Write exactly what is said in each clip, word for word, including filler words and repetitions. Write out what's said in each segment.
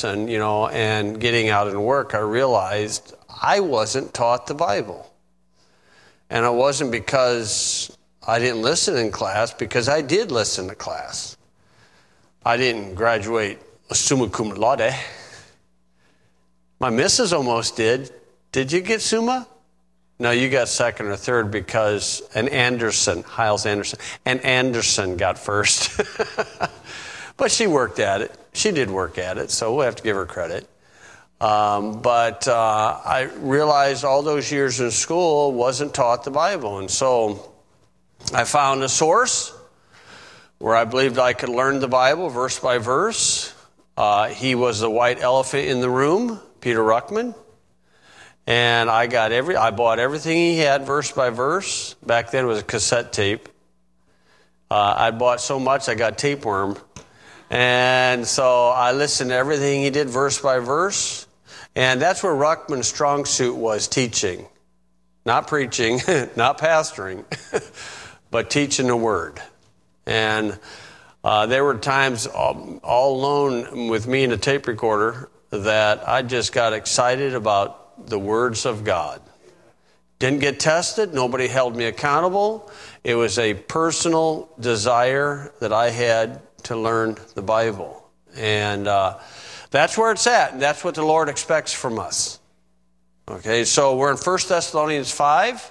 Anderson, you know, and getting out and work, I realized I wasn't taught the Bible. And it wasn't because I didn't listen in class, because I did listen to class. I didn't graduate summa cum laude. My missus almost did. Did you get summa? No, you got second or third because an Anderson, Hiles Anderson, and Anderson got first. But she worked at it. She did work at it, so we'll have to give her credit. Um, but uh, I realized all those years in school wasn't taught the Bible. And so I found a source where I believed I could learn the Bible verse by verse. Uh, he was the white elephant in the room, Peter Ruckman. And I got every, I bought everything he had verse by verse. Back then it was a cassette tape. Uh, I bought so much I got tapeworm. And so I listened to everything he did verse by verse. And that's where Ruckman's strong suit was, teaching. Not preaching, not pastoring, but teaching the Word. And uh, there were times all, all alone with me in a tape recorder that I just got excited about the words of God. Didn't get tested. Nobody held me accountable. It was a personal desire that I had to learn the Bible. And uh, that's where it's at. And that's what the Lord expects from us. Okay, so we're in First Thessalonians five.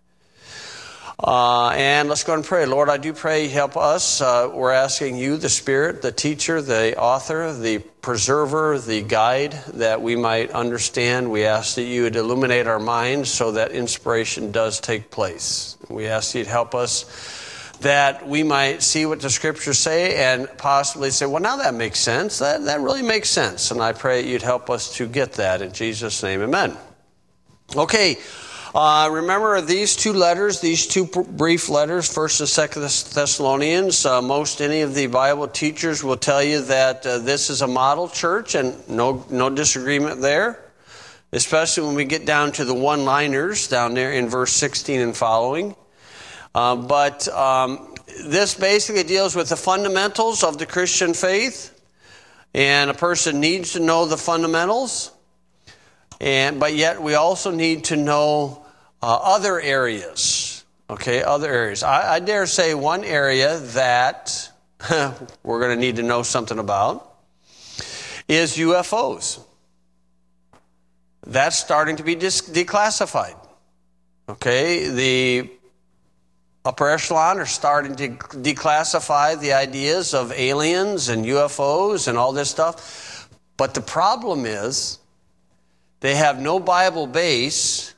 Uh, and let's go and pray. Lord, I do pray, help us. Uh, we're asking you, the Spirit, the teacher, the author, the preserver, the guide, that we might understand. We ask that you would illuminate our minds so that inspiration does take place. We ask you to help us that we might see what the Scriptures say and possibly say, well, now that makes sense. That, that really makes sense. And I pray you'd help us to get that. In Jesus' name, amen. Okay. Uh, remember these two letters, these two brief letters, First and Second Thessalonians. Uh, most any of the Bible teachers will tell you that uh, this is a model church, and no no disagreement there. Especially when we get down to the one-liners down there in verse sixteen and following. Uh, but um, this basically deals with the fundamentals of the Christian faith, and a person needs to know the fundamentals. And but yet we also need to know uh, other areas. Okay, other areas. I, I dare say one area that we're going to need to know something about is U F Os. That's starting to be dis- declassified. Okay, the upper echelon are starting to declassify the ideas of aliens and U F Os and all this stuff. But the problem is, they have no Bible base,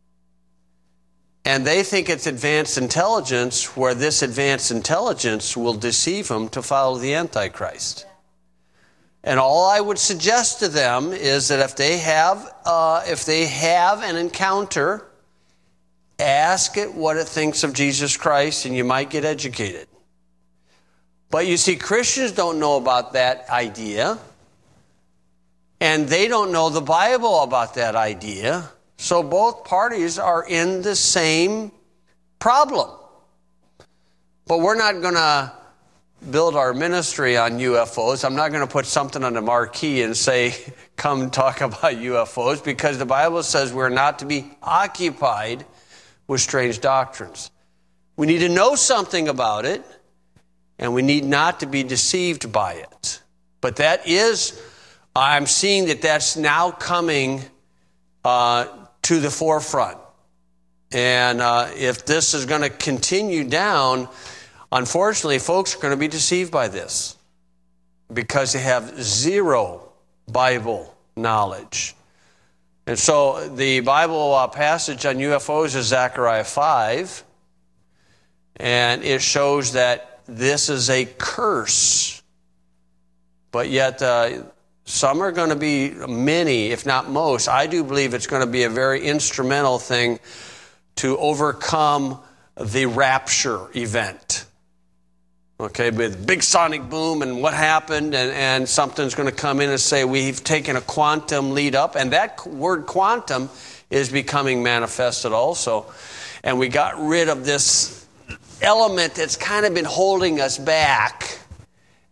and they think it's advanced intelligence, where this advanced intelligence will deceive them to follow the Antichrist. And all I would suggest to them is that if they have, uh, if they have an encounter, ask it what it thinks of Jesus Christ, and you might get educated. But you see, Christians don't know about that idea. And they don't know the Bible about that idea. So both parties are in the same problem. But we're not going to build our ministry on U F Os. I'm not going to put something on the marquee and say, come talk about U F Os, because the Bible says we're not to be occupied with strange doctrines. We need to know something about it, and we need not to be deceived by it. But that is... I'm seeing that that's now coming uh, to the forefront. And uh, if this is going to continue down, unfortunately, folks are going to be deceived by this because they have zero Bible knowledge. And so the Bible uh, passage on U F Os is Zechariah five, and it shows that this is a curse. But yet... Uh, Some are going to be, many, if not most, I do believe it's going to be a very instrumental thing to overcome the rapture event. Okay, with big sonic boom and what happened, and, and something's going to come in and say we've taken a quantum lead up, and that word quantum is becoming manifested also. And we got rid of this element that's kind of been holding us back.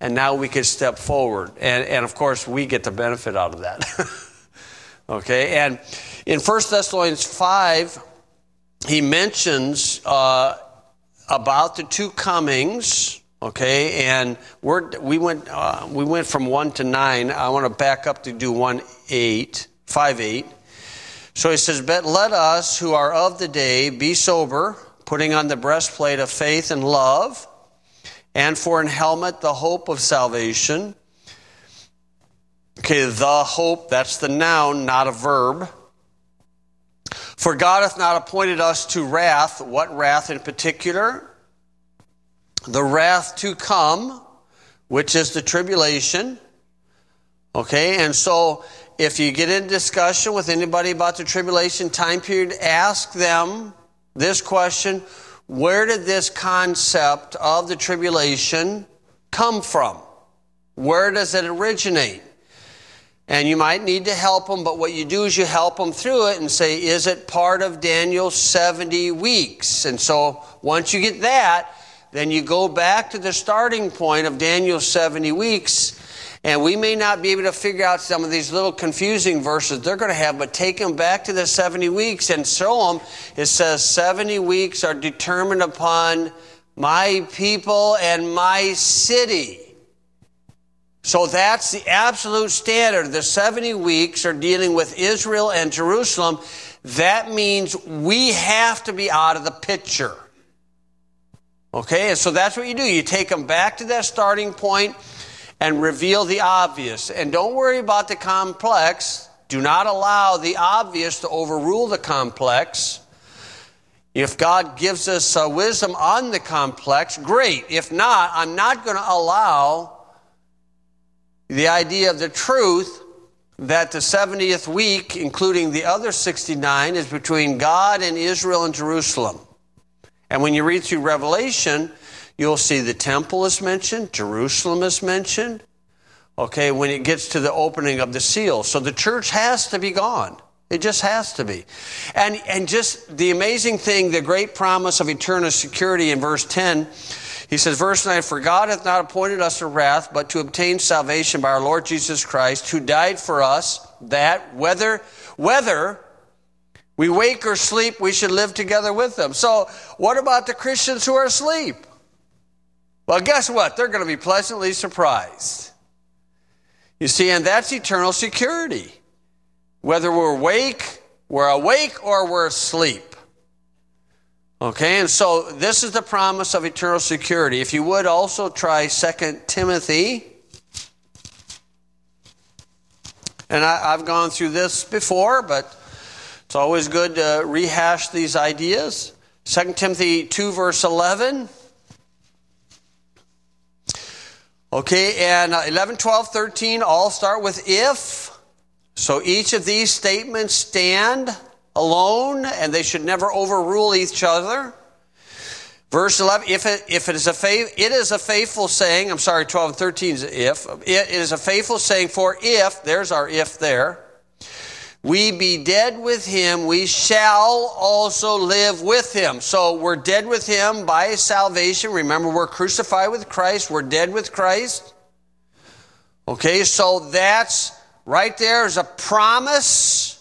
and now we can step forward. And, and of course, we get the benefit out of that. Okay, and in First Thessalonians five, he mentions uh, about the two comings. Okay, and we're, we went uh, we went from one to nine. I want to back up to do one eight, five eight. So he says, "But let us who are of the day be sober, putting on the breastplate of faith and love, and for an helmet the hope of salvation." Okay, the hope, that's the noun, not a verb. "For God hath not appointed us to wrath." What wrath in particular? The wrath to come, which is the tribulation. Okay, and so if you get in discussion with anybody about the tribulation time period, ask them this question: where did this concept of the tribulation come from? Where does it originate? And you might need to help them, but what you do is you help them through it and say, is it part of Daniel's seventy weeks? And so once you get that, then you go back to the starting point of Daniel's seventy weeks, and we may not be able to figure out some of these little confusing verses they're going to have, but take them back to the seventy weeks and show them. It says seventy weeks are determined upon my people and my city. So that's the absolute standard. The seventy weeks are dealing with Israel and Jerusalem. That means we have to be out of the picture. Okay, and so that's what you do. You take them back to that starting point and reveal the obvious. And don't worry about the complex. Do not allow the obvious to overrule the complex. If God gives us uh, wisdom on the complex, great. If not, I'm not going to allow the idea of the truth that the seventieth week, including the other sixty-nine, is between God and Israel and Jerusalem. And when you read through Revelation, you'll see the temple is mentioned, Jerusalem is mentioned, okay, when it gets to the opening of the seal. So the church has to be gone. It just has to be. And, and just the amazing thing, the great promise of eternal security in verse ten, he says, verse nine, "For God hath not appointed us to wrath, but to obtain salvation by our Lord Jesus Christ, who died for us, that whether, whether we wake or sleep, we should live together with them." So what about the Christians who are asleep? Well, guess what? They're going to be pleasantly surprised. You see, and that's eternal security. Whether we're awake, we're awake or we're asleep. Okay, and so this is the promise of eternal security. If you would also try Second Timothy. And I, I've gone through this before, but it's always good to rehash these ideas. Second Timothy two, verse eleven. Okay, and eleven, twelve, thirteen all start with if. So each of these statements stand alone, and they should never overrule each other. Verse eleven, if it, if it is a faith, it is a faithful saying, I'm sorry, twelve and thirteen is if. It is a faithful saying, for if, there's our if there, we be dead with him, we shall also live with him. So we're dead with him by salvation. Remember, we're crucified with Christ. We're dead with Christ. Okay, so that's right there is a promise.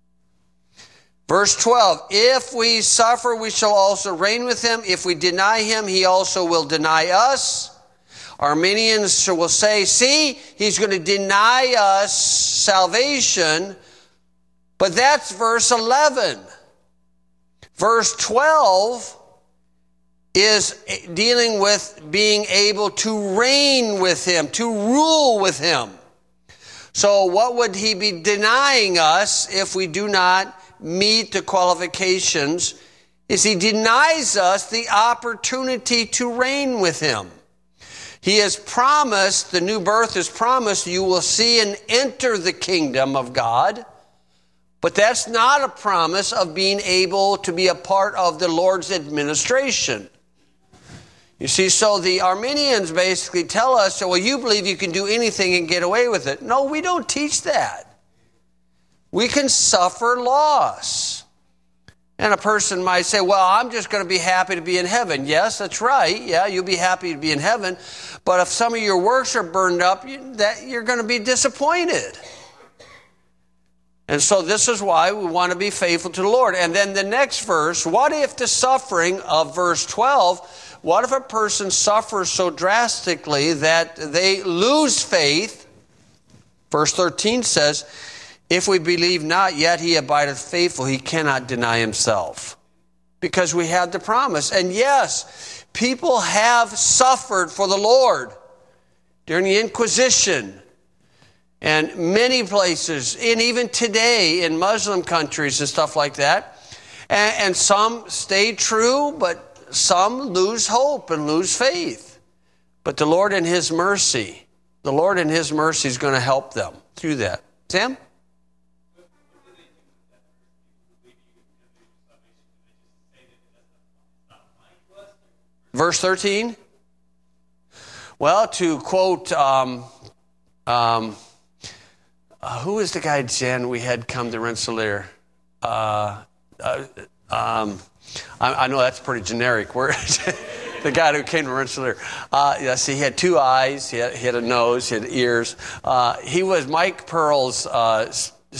Verse twelve, if we suffer, we shall also reign with him. If we deny him, he also will deny us. Arminians will say, see, he's going to deny us salvation. But that's verse eleven. Verse twelve is dealing with being able to reign with him, to rule with him. So what would he be denying us if we do not meet the qualifications? Is he denies us the opportunity to reign with him. He has promised, the new birth is promised, you will see and enter the kingdom of God. But that's not a promise of being able to be a part of the Lord's administration. You see, so the Arminians basically tell us, well, you believe you can do anything and get away with it. No, we don't teach that. We can suffer loss. And a person might say, well, I'm just going to be happy to be in heaven. Yes, that's right. Yeah, you'll be happy to be in heaven. But if some of your works are burned up, you, that, you're going to be disappointed. And so this is why we want to be faithful to the Lord. And then the next verse, what if the suffering of verse twelve, what if a person suffers so drastically that they lose faith? Verse thirteen says, if we believe not, yet he abideth faithful, he cannot deny himself. Because we have the promise. And yes, people have suffered for the Lord during the Inquisition and many places, and even today in Muslim countries and stuff like that. And, and some stay true, but some lose hope and lose faith. But the Lord in his mercy, the Lord in his mercy is going to help them through that. Sam? Verse thirteen. Well, to quote, um, um, uh, who is the guy, Jen, we had come to Rensselaer? Uh, uh, um, I, I know that's pretty generic. We're the guy who came to Rensselaer. Uh, yes, he had two eyes, he had, he had a nose, he had ears. Uh, he was Mike Pearl's uh,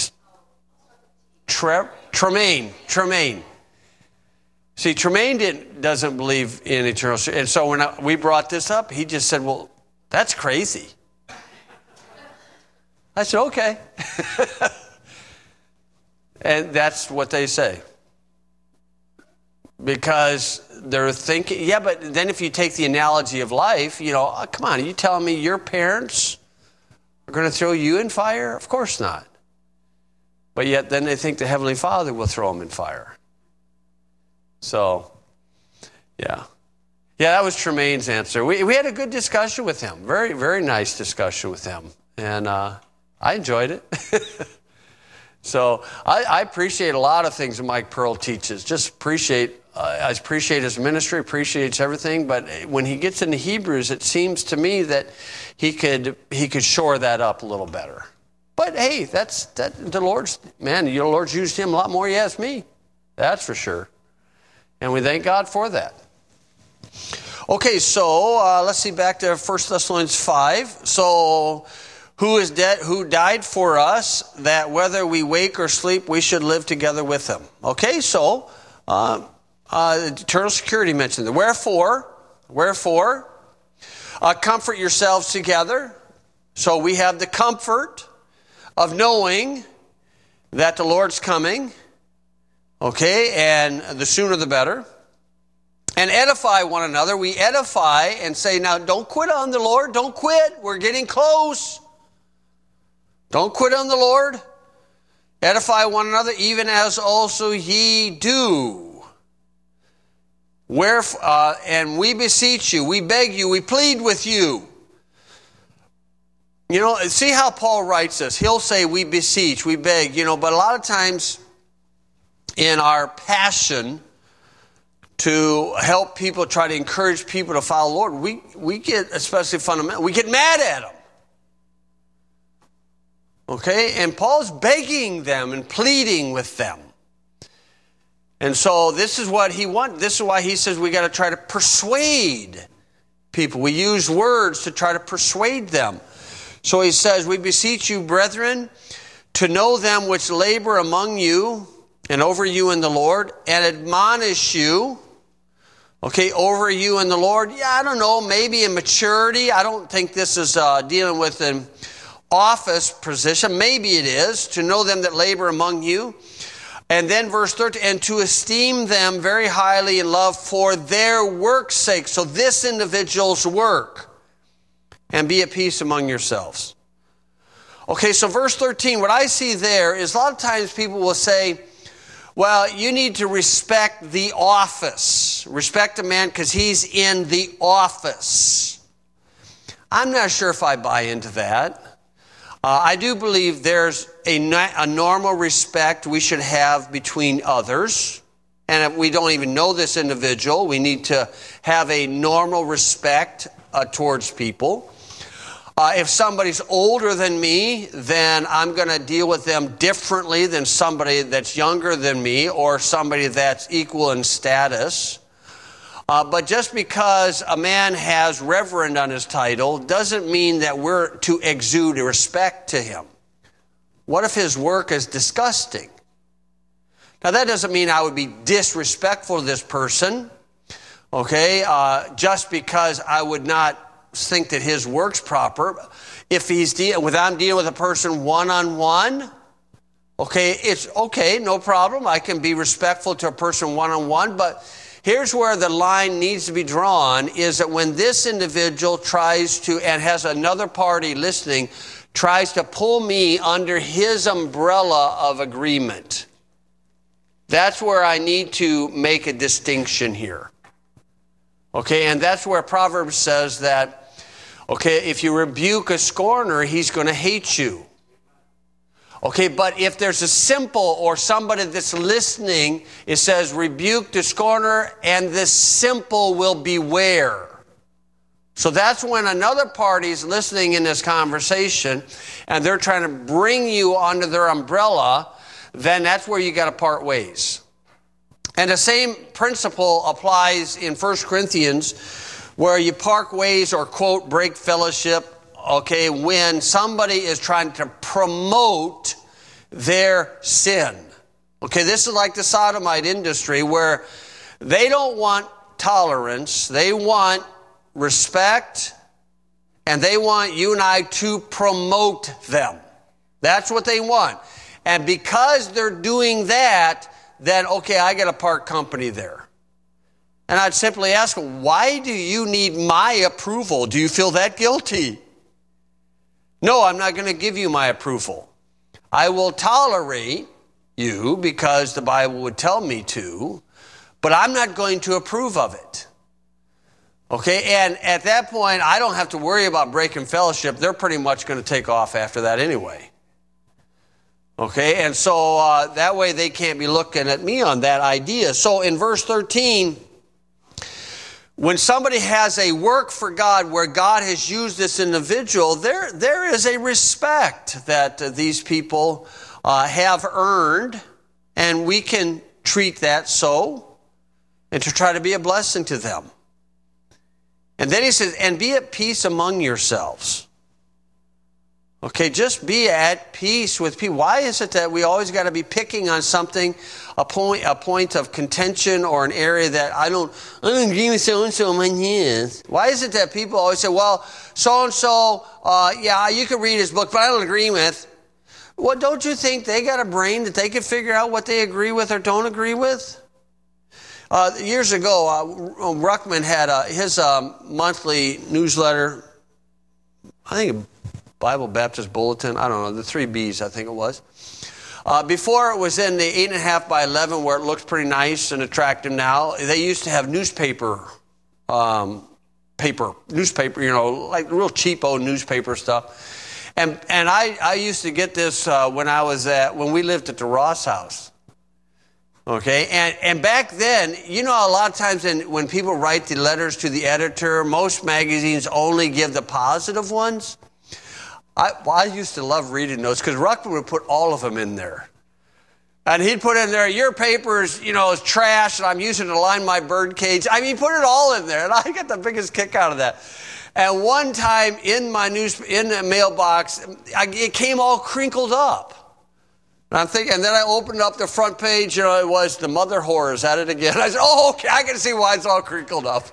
tre- Tremaine. Tremaine. See, Tremaine didn't, doesn't believe in eternal security. And so when I, we brought this up, he just said, well, that's crazy. I said, okay. And that's what they say. Because they're thinking, yeah, but then if you take the analogy of life, you know, oh, come on, are you telling me your parents are going to throw you in fire? Of course not. But yet then they think the Heavenly Father will throw them in fire. So, yeah. Yeah, that was Tremaine's answer. We we had a good discussion with him. Very, very nice discussion with him. And uh, I enjoyed it. So, I, I appreciate a lot of things that Mike Pearl teaches. Just appreciate, uh, I appreciate his ministry, appreciates everything. But when he gets into Hebrews, it seems to me that he could he could shore that up a little better. But hey, that's that the Lord's, man, the Lord's used him a lot more than he has me. That's for sure. And we thank God for that. Okay, so uh, let's see, back to First Thessalonians five. So, who is dead? Who died for us, that whether we wake or sleep, we should live together with him. Okay, so uh, uh, eternal security mentioned. Wherefore, wherefore, uh, comfort yourselves together. So we have the comfort of knowing that the Lord's coming. Okay, and the sooner the better. And edify one another. We edify and say, now don't quit on the Lord. Don't quit. We're getting close. Don't quit on the Lord. Edify one another, even as also ye do. Wherefore, uh, and we beseech you, we beg you, we plead with you. You know, see how Paul writes this. He'll say we beseech, we beg, you know, but a lot of times in our passion to help people, try to encourage people to follow the Lord, we, we get, especially fundamental, we get mad at them. Okay? And Paul's begging them and pleading with them. And so this is what he wants. This is why he says we got to try to persuade people. We use words to try to persuade them. So he says, we beseech you, brethren, to know them which labor among you and over you in the Lord, and admonish you, okay, over you in the Lord. Yeah, I don't know, maybe in maturity. I don't think this is uh, dealing with an office position. Maybe it is, to know them that labor among you. And then verse thirteen, and to esteem them very highly in love for their work's sake. So this individual's work. And be at peace among yourselves. Okay, so verse thirteen, what I see there is a lot of times people will say, well, you need to respect the office. Respect a man because he's in the office. I'm not sure if I buy into that. Uh, I do believe there's a, a normal respect we should have between others. And if we don't even know this individual, we need to have a normal respect uh, towards people. Uh, if somebody's older than me, then I'm going to deal with them differently than somebody that's younger than me or somebody that's equal in status. Uh, but just because a man has reverend on his title doesn't mean that we're to exude respect to him. What if his work is disgusting? Now, that doesn't mean I would be disrespectful to this person, okay, uh, just because I would not think that his work's proper. If he's dealing with, I'm dealing with a person one-on-one, okay, it's okay, no problem. I can be respectful to a person one-on-one, but here's where the line needs to be drawn, is that when this individual tries to, and has another party listening, tries to pull me under his umbrella of agreement. That's where I need to make a distinction here. Okay, and that's where Proverbs says that, okay, if you rebuke a scorner, he's going to hate you. Okay, but if there's a simple or somebody that's listening, it says rebuke the scorner and the simple will beware. So that's when another party is listening in this conversation and they're trying to bring you under their umbrella, then that's where you got to part ways. And the same principle applies in First Corinthians, where you part ways or, quote, break fellowship, okay, when somebody is trying to promote their sin. Okay, this is like the sodomite industry, where they don't want tolerance, they want respect, and they want you and I to promote them. That's what they want. And because they're doing that, then, okay, I got to part company there. And I'd simply ask them, why do you need my approval? Do you feel that guilty? No, I'm not going to give you my approval. I will tolerate you because the Bible would tell me to, but I'm not going to approve of it. Okay, and at that point, I don't have to worry about breaking fellowship. They're pretty much going to take off after that anyway. Okay, and so uh, that way they can't be looking at me on that idea. So in verse thirteen, when somebody has a work for God where God has used this individual, there there is a respect that uh, these people uh, have earned, and we can treat that so, and to try to be a blessing to them. And then he says, and be at peace among yourselves. Okay, just be at peace with people. Why is it that we always got to be picking on something, a point, a point of contention or an area that I don't, I don't agree with so-and-so in my years? Why is it that people always say, well, so-and-so, uh, yeah, you can read his book, but I don't agree with. Well, don't you think they got a brain that they can figure out what they agree with or don't agree with? Uh, years ago, uh, Ruckman had uh, his um, monthly newsletter, I think Bible Baptist Bulletin, I don't know, the three B's, I think it was. Uh, before it was in the eight and a half by eleven, where it looks pretty nice and attractive now, they used to have newspaper, um, paper, newspaper, you know, like real cheapo newspaper stuff. And and I, I used to get this uh, when I was at, when we lived at the Ross house. Okay, and, and back then, you know, a lot of times in, when people write the letters to the editor, most magazines only give the positive ones. I, well, I used to love reading those because Ruckman would put all of them in there. And he'd put in there, your paper's, you know, is trash and I'm using it to line my bird cage. I mean, he put it all in there and I got the biggest kick out of that. And one time in my news, in the mailbox, I, it came all crinkled up. And I'm thinking, and then I opened up the front page, you know, it was the mother whores at it again. I said, oh, okay, I can see why it's all crinkled up.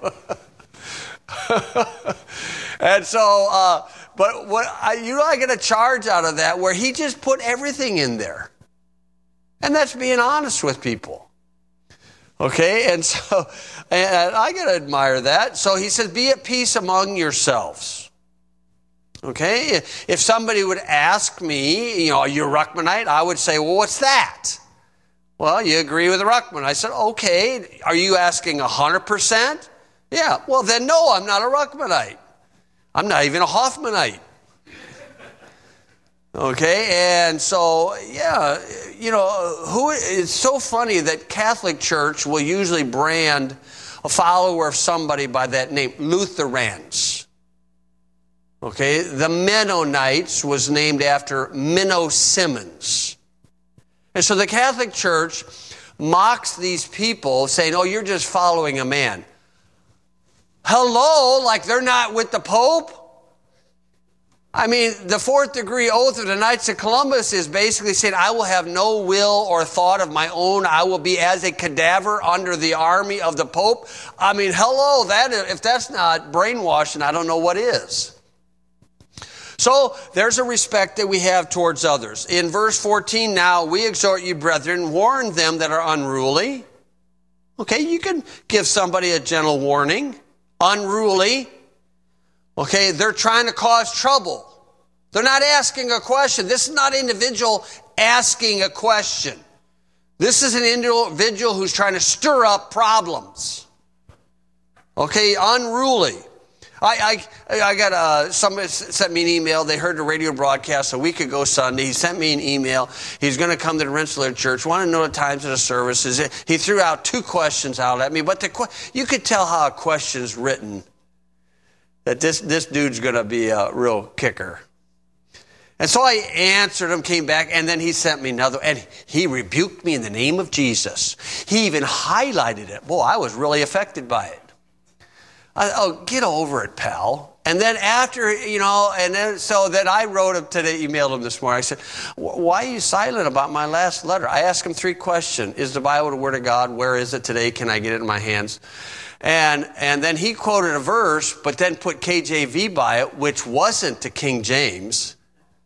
And so, uh, but what I, you know, I get a charge out of that where he just put everything in there. And that's being honest with people. Okay, and so, and I got to admire that. So he says, be at peace among yourselves. Okay, if somebody would ask me, you know, are you a Ruckmanite? I would say, well, what's that? Well, you agree with the Ruckman. I said, okay, are you asking one hundred percent? Yeah, well, then no, I'm not a Ruckmanite. I'm not even a Hoffmanite. Okay, and so, yeah, you know, who? It's so funny that Catholic Church will usually brand a follower of somebody by that name, Lutherans. Okay, the Mennonites was named after Menno Simmons. And so the Catholic Church mocks these people, saying, oh, you're just following a man. Hello, like they're not with the Pope? I mean, the fourth degree oath of the Knights of Columbus is basically saying, I will have no will or thought of my own. I will be as a cadaver under the army of the Pope. I mean, hello, that if that's not brainwashing, I don't know what is. So there's a respect that we have towards others. In verse fourteen, now we exhort you, brethren, warn them that are unruly. Okay, you can give somebody a gentle warning. Unruly. Okay, they're trying to cause trouble. They're not asking a question. This is not an individual asking a question. This is an individual who's trying to stir up problems. Okay, unruly. I I, I got a, somebody sent me an email. They heard the radio broadcast a week ago Sunday. He sent me an email. He's going to come to the Rensselaer Church. Wanted to know the times of the services. He threw out two questions out at me, but the, you could tell how a question's written. That this, this dude's going to be a real kicker. And so I answered him, came back, and then he sent me another. And he rebuked me in the name of Jesus. He even highlighted it. Boy, I was really affected by it. I, oh, get over it, pal. And then after, you know, and then so then I wrote him today, emailed him this morning. I said, why are you silent about my last letter? I asked him three questions. Is the Bible the Word of God? Where is it today? Can I get it in my hands? And and then he quoted a verse, but then put K J V by it, which wasn't the King James.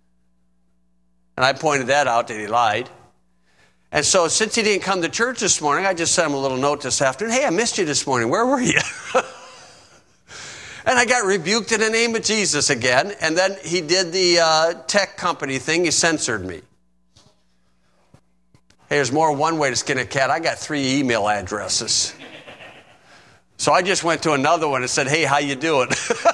And I pointed that out that he lied. And so since he didn't come to church this morning, I just sent him a little note this afternoon. Hey, I missed you this morning. Where were you? And I got rebuked in the name of Jesus again. And then he did the uh, tech company thing. He censored me. Hey, there's more one way to skin a cat. I got three email addresses. So I just went to another one and said, hey, how you doing?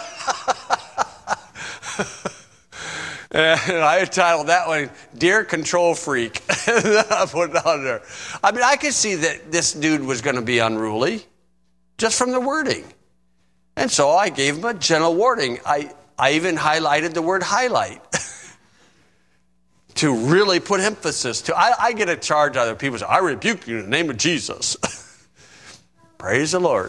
And I titled that one, Dear Control Freak. And then I put it on there. I mean, I could see that this dude was going to be unruly just from the wording. And so I gave him a gentle warning. I, I even highlighted the word highlight to really put emphasis to. I, I get a charge out of people say, I rebuke you in the name of Jesus. Praise the Lord.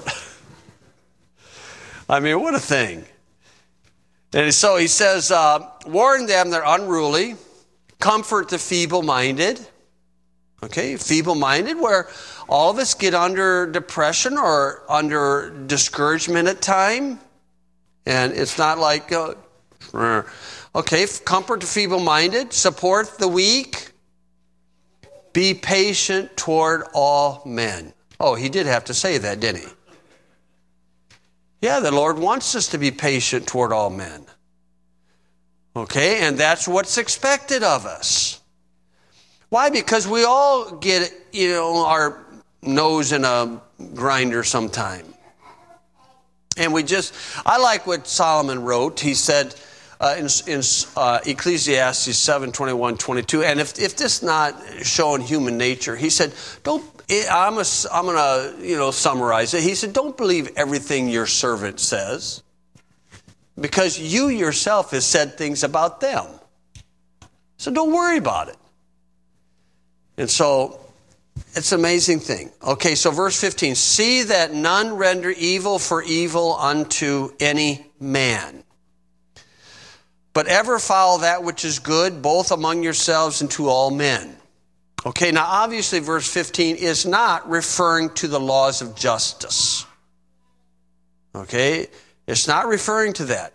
I mean, what a thing. And so he says, uh, warn them they're unruly, comfort the feeble-minded. Okay, feeble-minded, where all of us get under depression or under discouragement at time. And it's not like, uh, okay, comfort the feeble-minded, support the weak, be patient toward all men. Oh, he did have to say that, didn't he? Yeah, the Lord wants us to be patient toward all men. Okay, and that's what's expected of us. Why? Because we all get, you know, our nose in a grinder sometime. And we just, I like what Solomon wrote. He said uh, in, in uh, Ecclesiastes seven, twenty-one, twenty-two, and if, if this is not showing human nature, he said, don't, I'm, a, I'm going to, you know, summarize it. He said, don't believe everything your servant says, because you yourself has said things about them. So don't worry about it. And so it's an amazing thing. Okay, so verse fifteen, see that none render evil for evil unto any man, but ever follow that which is good, both among yourselves and to all men. Okay, now obviously verse fifteen is not referring to the laws of justice. Okay, it's not referring to that.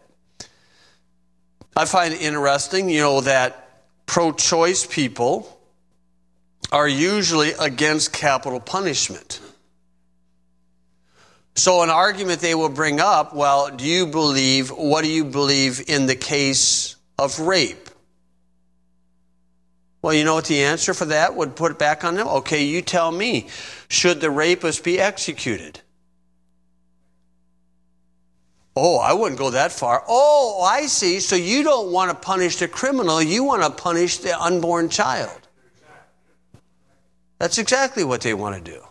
I find it interesting, you know, that pro-choice people are usually against capital punishment. So an argument they will bring up, well, do you believe, what do you believe in the case of rape? Well, you know what the answer for that would put it back on them? Okay, you tell me, should the rapist be executed? Oh, I wouldn't go that far. Oh, I see. So you don't want to punish the criminal, you want to punish the unborn child. That's exactly what they want to do.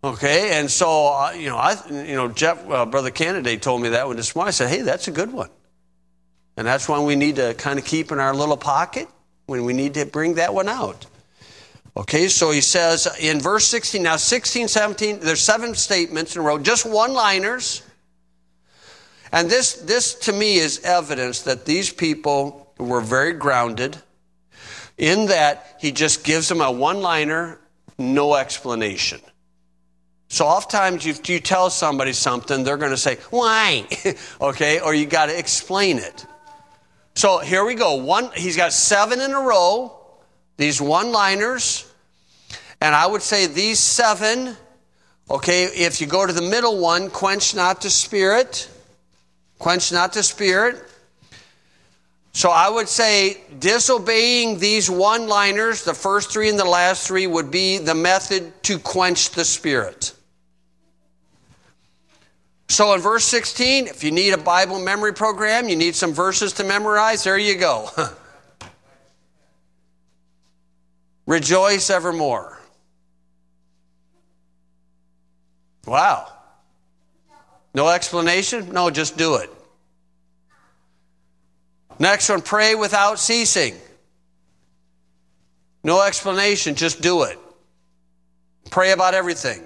Okay, and so, uh, you know, I, you know, Jeff, uh, Brother Candidate told me that one this morning. I said, hey, that's a good one. And that's one we need to kind of keep in our little pocket when we need to bring that one out. Okay, so he says in verse sixteen, now sixteen, seventeen, there's seven statements in a row, just one-liners. And this, this to me is evidence that these people were very grounded in that he just gives them a one-liner, no explanation. So oftentimes if you tell somebody something, they're going to say, why? Okay, or you got to explain it. So here we go. One, he's got seven in a row, these one-liners. And I would say these seven, okay, if you go to the middle one, quench not the spirit. Quench not the spirit. So I would say disobeying these one-liners, the first three and the last three, would be the method to quench the spirit. So in verse sixteen, if you need a Bible memory program, you need some verses to memorize, there you go. Rejoice evermore. Wow. No explanation? No, just do it. Next one, pray without ceasing. No explanation, just do it. Pray about everything.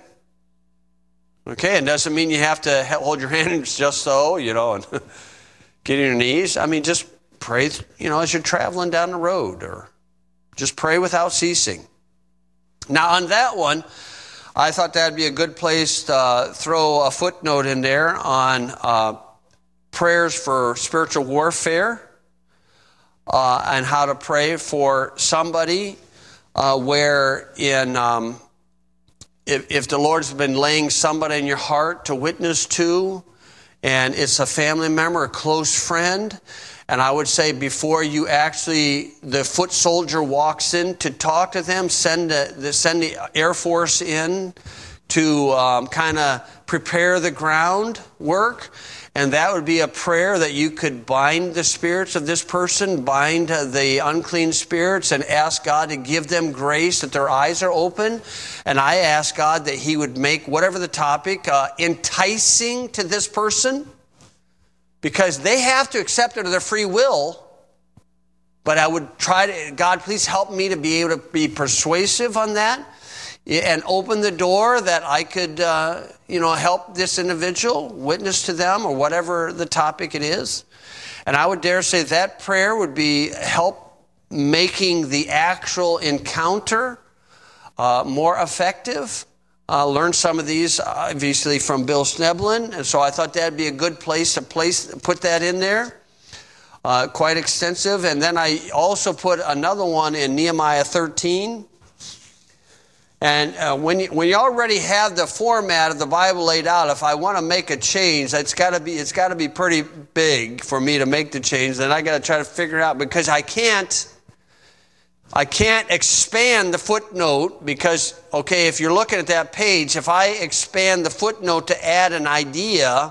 Okay, it doesn't mean you have to hold your hands just so, you know, and get on your knees. I mean, just pray, you know, as you're traveling down the road, or just pray without ceasing. Now, on that one, I thought that'd be a good place to uh, throw a footnote in there on uh, prayers for spiritual warfare uh, and how to pray for somebody uh, where in... Um, If, if the Lord's been laying somebody in your heart to witness to, and it's a family member, a close friend, and I would say before you actually, the foot soldier walks in to talk to them, send the, send the Air Force in to um, kind of prepare the ground work. And that would be a prayer that you could bind the spirits of this person, bind the unclean spirits, and ask God to give them grace, that their eyes are open. And I ask God that he would make whatever the topic uh, enticing to this person, because they have to accept it of their free will. But I would try to, God, please help me to be able to be persuasive on that and open the door that I could, uh, you know, help this individual, witness to them, or whatever the topic it is. And I would dare say that prayer would be help making the actual encounter uh, more effective. Uh, learned some of these, obviously, from Bill Schneblin, and so I thought that'd be a good place to place put that in there. Uh, quite extensive. And then I also put another one in Nehemiah thirteen. And uh, when you, when you already have the format of the Bible laid out, if I want to make a change, it's got to be it's got to be pretty big for me to make the change. Then I got to try to figure it out, because I can't I can't expand the footnote, because okay, if you're looking at that page, if I expand the footnote to add an idea,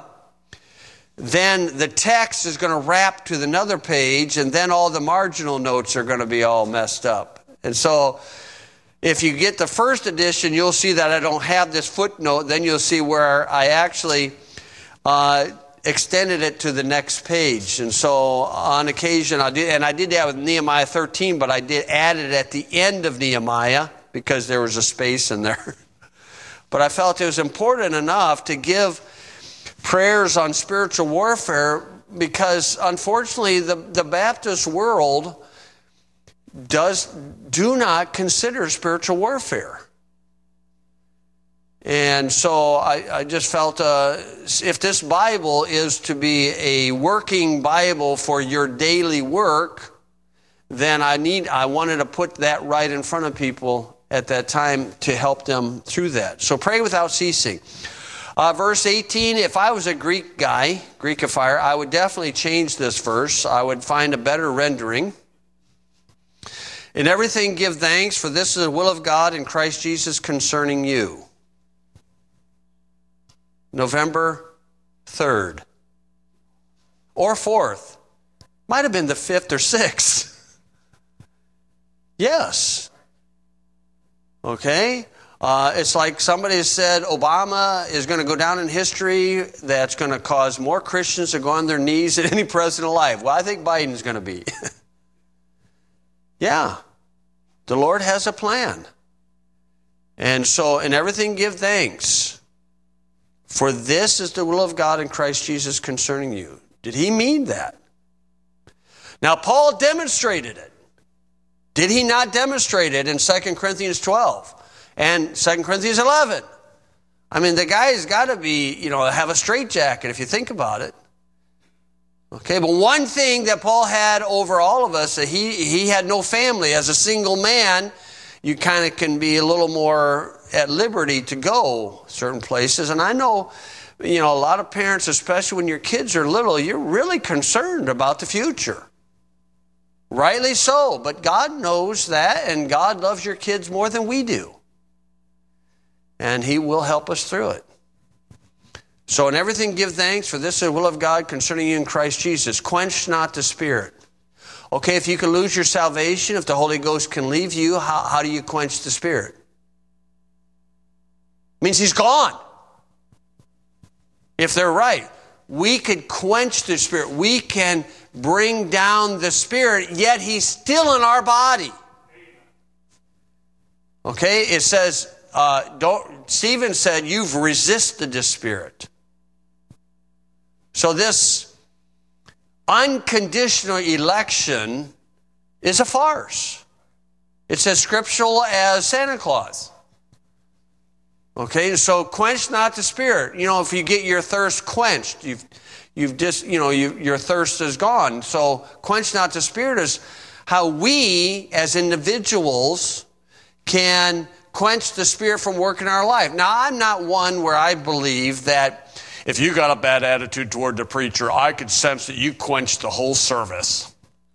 then the text is going to wrap to another page, and then all the marginal notes are going to be all messed up. And so if you get the first edition, you'll see that I don't have this footnote. Then you'll see where I actually uh, extended it to the next page. And so on occasion, I did, and I did that with Nehemiah thirteen, but I did add it at the end of Nehemiah because there was a space in there. But I felt it was important enough to give prayers on spiritual warfare, because unfortunately the, the Baptist world does do not consider spiritual warfare. And so I, I just felt uh, if this Bible is to be a working Bible for your daily work, then I need I wanted to put that right in front of people at that time to help them through that. So pray without ceasing. Uh, verse eighteen, if I was a Greek guy, Greekifier, I would definitely change this verse. I would find a better rendering. In everything give thanks, for this is the will of God in Christ Jesus concerning you. November third. Or fourth. Might have been the fifth or sixth. Yes. Okay. Uh, it's like somebody said Obama is going to go down in history that's going to cause more Christians to go on their knees than any president alive. Well, I think Biden's going to be. Yeah. The Lord has a plan. And so, in everything give thanks. For this is the will of God in Christ Jesus concerning you. Did he mean that? Now, Paul demonstrated it. Did he not demonstrate it in Second Corinthians twelve and Second Corinthians eleven? I mean, the guy's got to be, you know, have a straitjacket if you think about it. Okay, but one thing that Paul had over all of us, that he, he had no family. As a single man, you kind of can be a little more at liberty to go certain places. And I know, you know, a lot of parents, especially when your kids are little, you're really concerned about the future. Rightly so, but God knows that, and God loves your kids more than we do. And he will help us through it. So in everything give thanks, for this is the will of God concerning you in Christ Jesus. Quench not the Spirit. Okay, if you can lose your salvation, if the Holy Ghost can leave you, how, how do you quench the Spirit? It means he's gone. If they're right, we could quench the Spirit. We can bring down the Spirit, yet he's still in our body. Okay, it says, uh, don't, Stephen said, you've resisted the Spirit. So this unconditional election is a farce. It's as scriptural as Santa Claus. Okay, so quench not the Spirit. You know, if you get your thirst quenched, you've, you've just, you know, you, your thirst is gone. So quench not the Spirit is how we as individuals can quench the Spirit from working in our life. Now, I'm not one where I believe that if you got a bad attitude toward the preacher, I could sense that you quenched the whole service.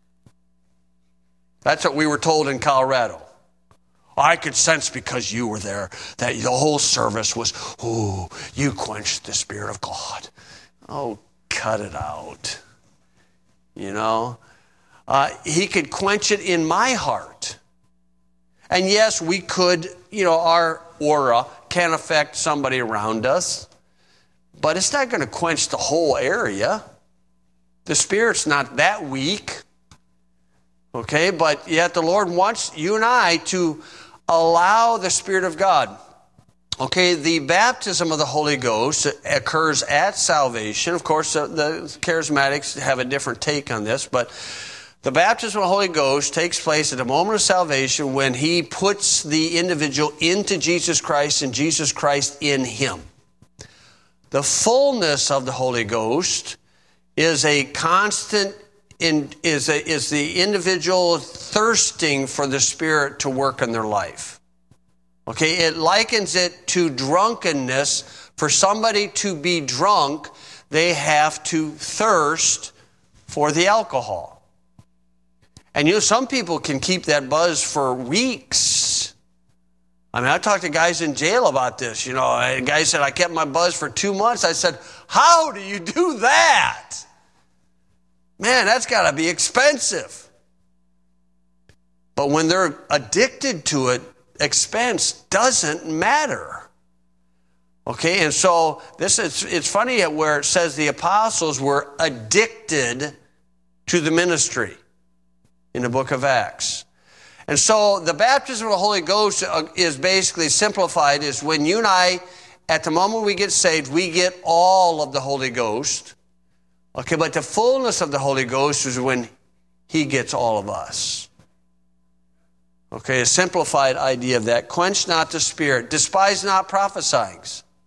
That's what we were told in Colorado. I could sense because you were there that the whole service was, ooh, you quenched the Spirit of God. Oh, cut it out. You know? Uh, he could quench it in my heart. And yes, we could, you know, our aura can affect somebody around us. But it's not going to quench the whole area. The Spirit's not that weak. Okay, but yet the Lord wants you and I to allow the Spirit of God. Okay, the baptism of the Holy Ghost occurs at salvation. Of course, the, the charismatics have a different take on this, but the baptism of the Holy Ghost takes place at the moment of salvation when he puts the individual into Jesus Christ and Jesus Christ in him. The fullness of the Holy Ghost is a constant, in, is, a, is the individual thirsting for the Spirit to work in their life. Okay, it likens it to drunkenness. For somebody to be drunk, they have to thirst for the alcohol. And you know, some people can keep that buzz for weeks. I mean, I talked to guys in jail about this. You know, a guy said, I kept my buzz for two months. I said, how do you do that? Man, that's got to be expensive. But when they're addicted to it, expense doesn't matter. Okay, and so this is, it's funny where it says the apostles were addicted to the ministry in the book of Acts. And so the baptism of the Holy Ghost is basically simplified is when you and I, at the moment we get saved, we get all of the Holy Ghost. Okay, but the fullness of the Holy Ghost is when he gets all of us. Okay, a simplified idea of that. Quench not the Spirit. Despise not prophesying.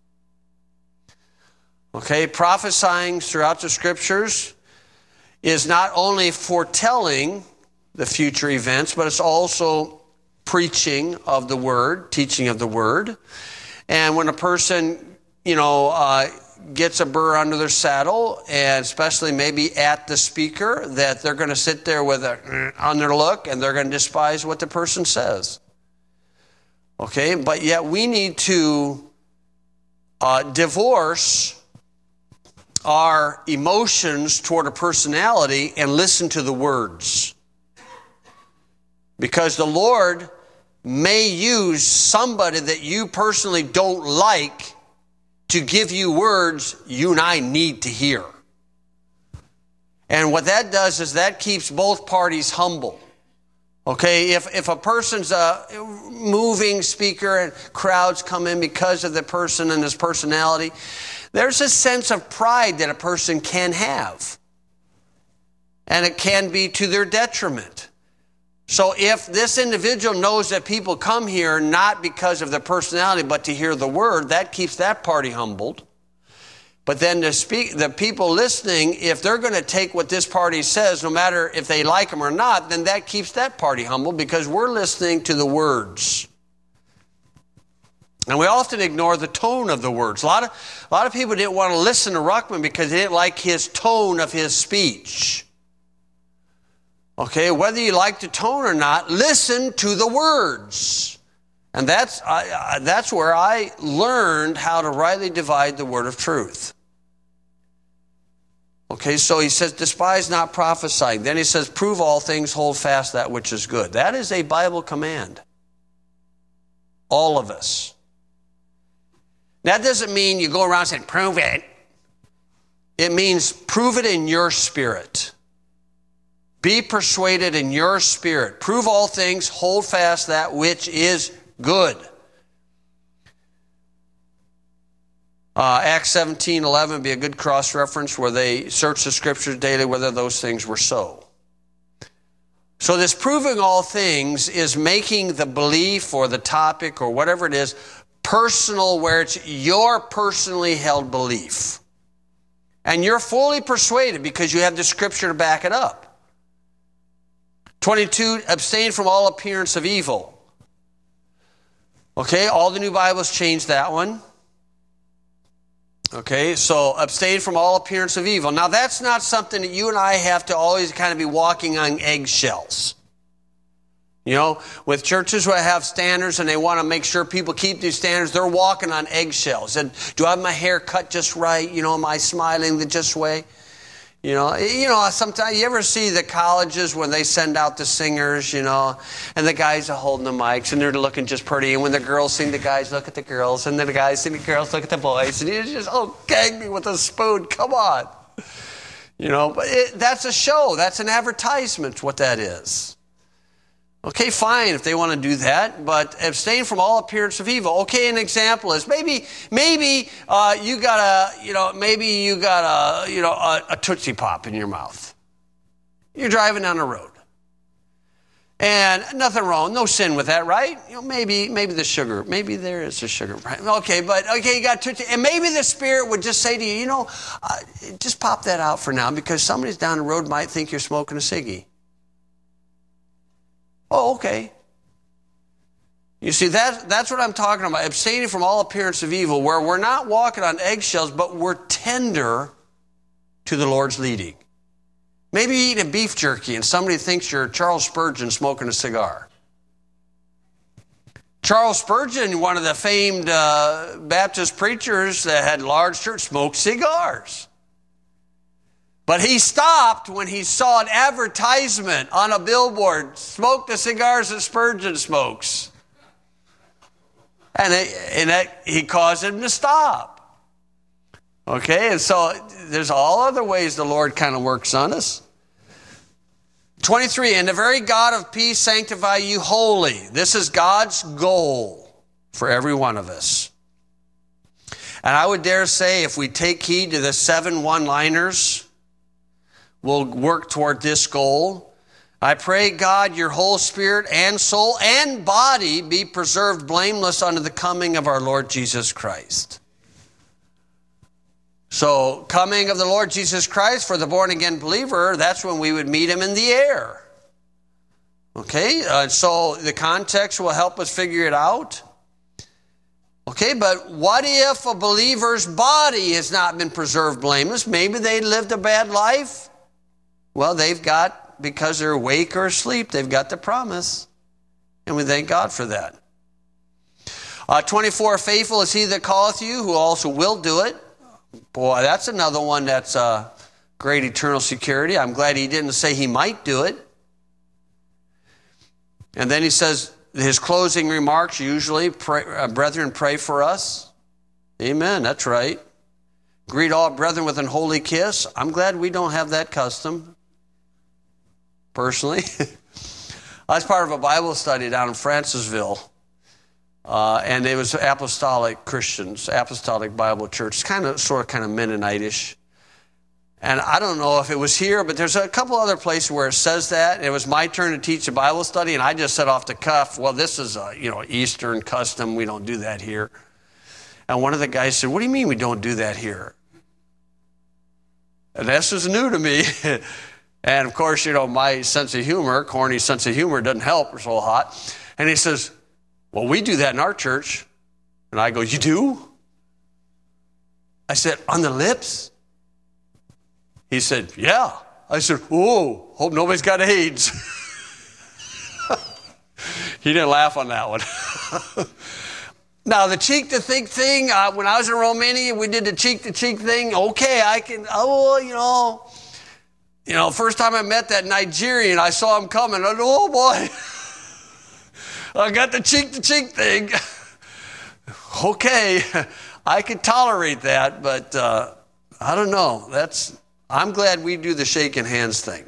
Okay, prophesying throughout the Scriptures is not only foretelling the future events, but it's also preaching of the Word, teaching of the Word. And when a person, you know, uh, gets a burr under their saddle, and especially maybe at the speaker, that they're going to sit there with a on their look, and they're going to despise what the person says. Okay, but yet we need to uh, divorce our emotions toward a personality and listen to the words. Because the Lord may use somebody that you personally don't like to give you words you and I need to hear. And what that does is that keeps both parties humble. Okay, if, if a person's a moving speaker and crowds come in because of the person and his personality, there's a sense of pride that a person can have. And it can be to their detriment. So if this individual knows that people come here not because of their personality, but to hear the word, that keeps that party humbled. But then the, speak, the people listening, if they're going to take what this party says, no matter if they like them or not, then that keeps that party humble because we're listening to the words. And we often ignore the tone of the words. A lot of, a lot of people didn't want to listen to Ruckman because they didn't like his tone of his speech. Okay, whether you like the tone or not, listen to the words. And that's I, I, that's where I learned how to rightly divide the word of truth. Okay, so he says, despise not prophesying. Then he says, prove all things, hold fast that which is good. That is a Bible command. All of us. That doesn't mean you go around saying, prove it. It means prove it in your spirit. Be persuaded in your spirit. Prove all things, hold fast that which is good. Uh, Acts seventeen eleven would be a good cross-reference where they search the scriptures daily whether those things were so. So this proving all things is making the belief or the topic or whatever it is personal, where it's your personally held belief. And you're fully persuaded because you have the scripture to back it up. twenty-two, abstain from all appearance of evil. Okay, all the new Bibles change that one. Okay, so abstain from all appearance of evil. Now that's not something that you and I have to always kind of be walking on eggshells. You know, with churches who have standards and they want to make sure people keep these standards, they're walking on eggshells. And do I have my hair cut just right? You know, am I smiling the just way? You know, you know, sometimes you ever see the colleges when they send out the singers, you know, and the guys are holding the mics and they're looking just pretty. And when the girls sing, the guys look at the girls, and then the guys sing, the girls look at the boys. And you just, oh, gag me with a spoon. Come on. You know, but it, that's a show. That's an advertisement, what that is. Okay, fine if they want to do that, but abstain from all appearance of evil. Okay, an example is maybe maybe uh, you got a you know maybe you got a you know a, a Tootsie Pop in your mouth. You're driving down the road, and nothing wrong, no sin with that, right? You know, maybe maybe the sugar, maybe there is a sugar, right? Okay, but okay, you got Tootsie, and maybe the Spirit would just say to you, you know, uh, just pop that out for now because somebody's down the road might think you're smoking a ciggy. Oh, okay. You see, that, that's what I'm talking about. Abstaining from all appearance of evil, where we're not walking on eggshells, but we're tender to the Lord's leading. Maybe you eat a beef jerky and somebody thinks you're Charles Spurgeon smoking a cigar. Charles Spurgeon, one of the famed uh, Baptist preachers that had large church, smoked cigars. But he stopped when he saw an advertisement on a billboard, smoke the cigars that Spurgeon smokes. And, it, and it, he caused him to stop. Okay, and so there's all other ways the Lord kind of works on us. twenty-three, and the very God of peace sanctify you wholly. This is God's goal for every one of us. And I would dare say if we take heed to the seven one-liners, we'll work toward this goal. I pray, God, your whole spirit and soul and body be preserved blameless unto the coming of our Lord Jesus Christ. So, coming of the Lord Jesus Christ for the born-again believer, that's when we would meet him in the air. Okay, uh, so the context will help us figure it out. Okay, but what if a believer's body has not been preserved blameless? Maybe they lived a bad life. Well, they've got, because they're awake or asleep, they've got the promise. And we thank God for that. Uh, twenty-four, faithful is he that calleth you, who also will do it. Boy, that's another one that's uh, great eternal security. I'm glad he didn't say he might do it. And then he says, his closing remarks usually, pray, uh, brethren, pray for us. Amen, that's right. Greet all brethren with an holy kiss. I'm glad we don't have that custom, personally. I was part of a Bible study down in Francisville, uh, and it was Apostolic Christians, Apostolic Bible Church. It's kind of, sort of, kind of Mennonite-ish. And I don't know if it was here, but there's a couple other places where it says that. It was my turn to teach a Bible study, and I just said off the cuff, well, this is a, you know, Eastern custom. We don't do that here. And one of the guys said, what do you mean we don't do that here? And this is new to me. And, of course, you know, my sense of humor, corny sense of humor, doesn't help so hot. And he says, well, we do that in our church. And I go, you do? I said, on the lips? He said, yeah. I said, whoa, hope nobody's got AIDS. He didn't laugh on that one. Now, the cheek-to-cheek thing, uh, when I was in Romania, we did the cheek-to-cheek thing. Okay, I can, oh, you know, you know, first time I met that Nigerian, I saw him coming. I said, oh, boy, I got the cheek-to-cheek thing. Okay, I could tolerate that, but uh, I don't know. That's... I'm glad we do the shaking hands thing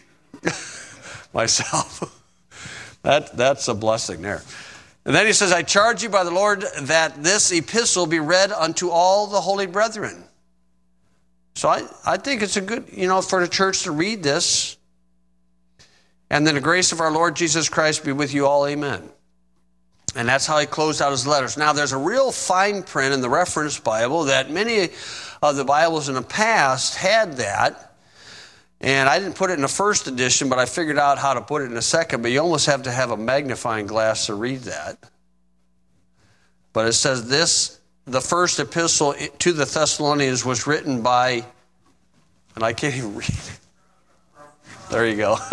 myself. that, that's a blessing there. And then he says, I charge you by the Lord that this epistle be read unto all the holy brethren. So I, I think it's a good, you know, for the church to read this. And then the grace of our Lord Jesus Christ be with you all. Amen. And that's how he closed out his letters. Now, there's a real fine print in the reference Bible that many of the Bibles in the past had that. And I didn't put it in the first edition, but I figured out how to put it in the second. But you almost have to have a magnifying glass to read that. But it says this, the first epistle to the Thessalonians was written by, and I can't even read it. There you go.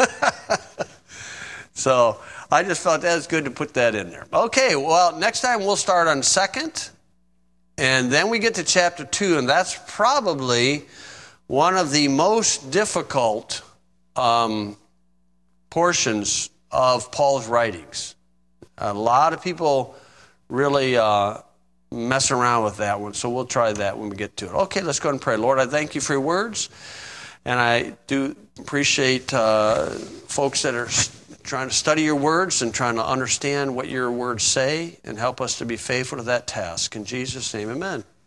So I just felt that was good to put that in there. Okay, well, next time we'll start on second, and then we get to chapter two, and that's probably one of the most difficult um, portions of Paul's writings. A lot of people really uh, mess around with that one, so we'll try that when we get to it. Okay, let's go ahead and pray. Lord, I thank you for your words, and I do appreciate uh, folks that are trying to study your words and trying to understand what your words say, and help us to be faithful to that task. In Jesus' name, amen.